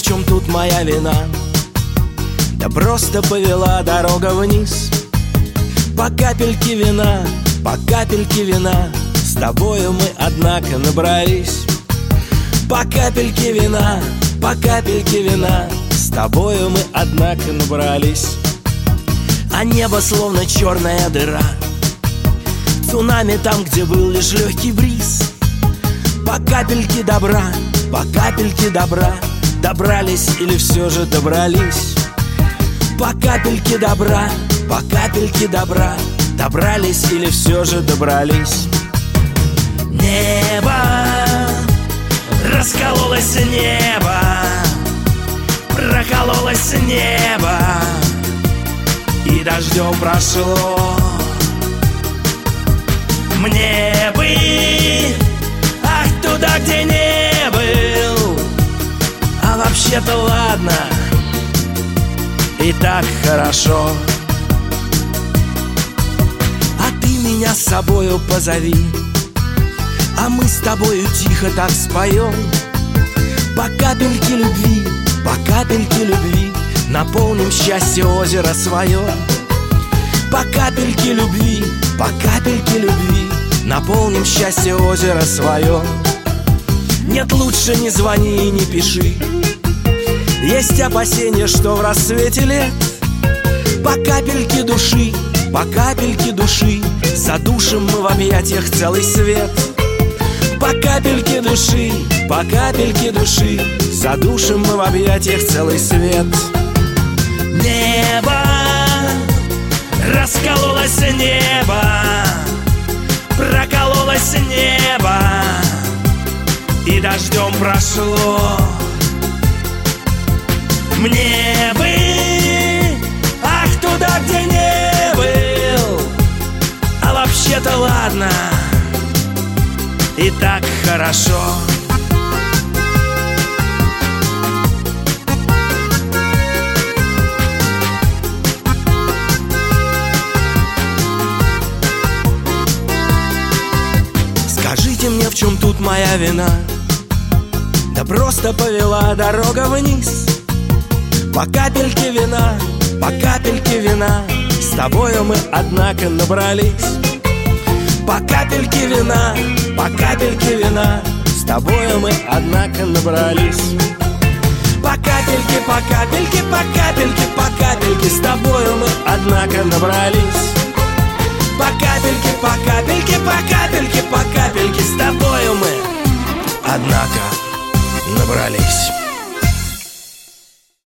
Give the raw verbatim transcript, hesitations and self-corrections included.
в чем тут моя вина. Да просто повела дорога вниз. По капельке вина, по капельке вина с тобою мы, однако, набрались. По капельке вина, по капельке вина с тобою мы, однако, набрались. А небо словно черная дыра, цунами там, где был лишь легкий бриз. По капельке добра, по капельке добра добрались или все же добрались. По капельке добра, по капельке добра добрались или все же добрались. Небо, раскололось небо, прокололось небо и дождем прошло. Мне бы, ах, туда, где не был. А вообще-то ладно, и так хорошо. А ты меня с собою позови, а мы с тобою тихо так споем. По капельке любви, по капельке любви наполним счастье озеро свое. По капельке любви, по капельке любви наполним счастье озеро свое. Нет, лучше не звони и не пиши, есть опасения, что в рассвете лет по капельке души, по капельке души задушим мы в объятиях целый свет. По капельке души, по капельке души задушим мы в объятиях целый свет. Небо, раскололось небо, прокололось небо и дождем прошло. Мне бы, ах, туда, где не был. А вообще-то ладно, и так хорошо. Скажите мне, в чем тут моя вина? Да просто повела дорога вниз. По капельке вина, по капельке вина с тобою мы, однако, набрались. По капельке вина, по капельке вина с тобою мы, однако, набрались. По капельке, по капельке, по капельке, по капельке с тобою мы, однако, набрались. По капельке, по капельке, по капельке, по капельке с тобою мы, однако, набрались.